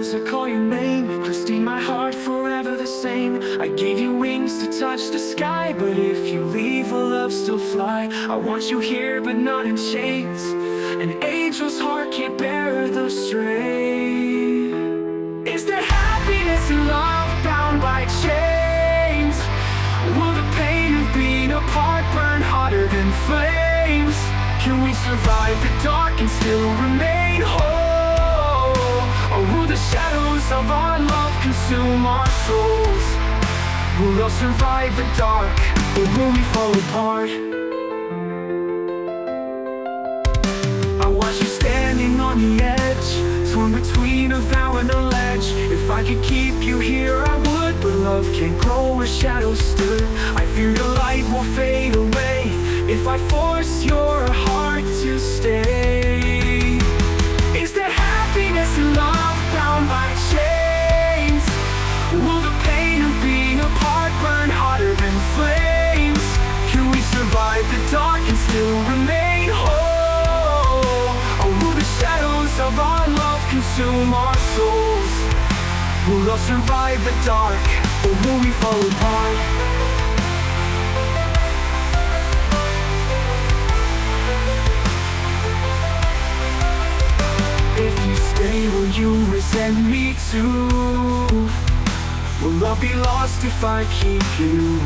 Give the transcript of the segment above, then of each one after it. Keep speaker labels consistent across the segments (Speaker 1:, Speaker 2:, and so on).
Speaker 1: shadows, I call your name. Christine, my heart forever the same. I gave you wings to touch the sky, but if you leave, will love still fly? I want you here, but not in chains. An angel's heart can't bear the strain. Is there happiness in love bound by chains? Will the pain of being apart burn hotter than flames? Can we survive the dark and still remain whole? Or will the shadows of our love consume our souls? Will love survive the dark, or will we fall apart? I watch you standing on the edge, torn between a vow and a ledge. If I could keep you here, I would, but love can't grow where shadows stood. I fear your light will fade away if I force your heart to stay. Is there happiness in love bound by chains? Will the pain of being apart burn hotter than flames? Can we survive the dark and still remain whole? Or will the shadows of our love consume our souls? Will love survive the dark, or will we fall apart? If you stay, will you resent me too? Will love be lost if I keep you?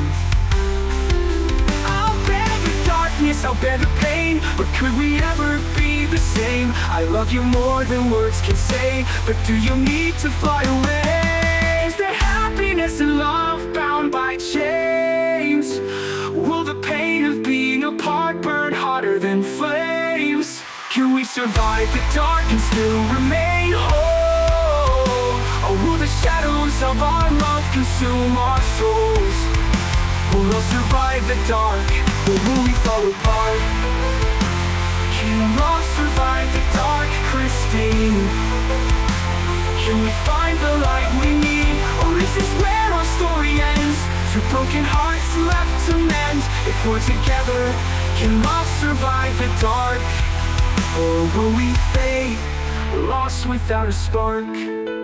Speaker 1: I'll bear the darkness, I'll bear the pain, but could we ever be the same? I love you more than words can say, but do you need to fly away? Is there happiness in love bound by chains? Will the pain of being apart burn hotter than flames? Can we survive the dark and still remain whole? Or will the shadows of our love consume our souls? Will love survive the dark, or will we fall apart? Can love survive the dark, Christine? Can we find the light we need? Or is this where our story ends? Two broken hearts left to mend. If we're together, can love survive the dark? Or will we fade, lost without a spark?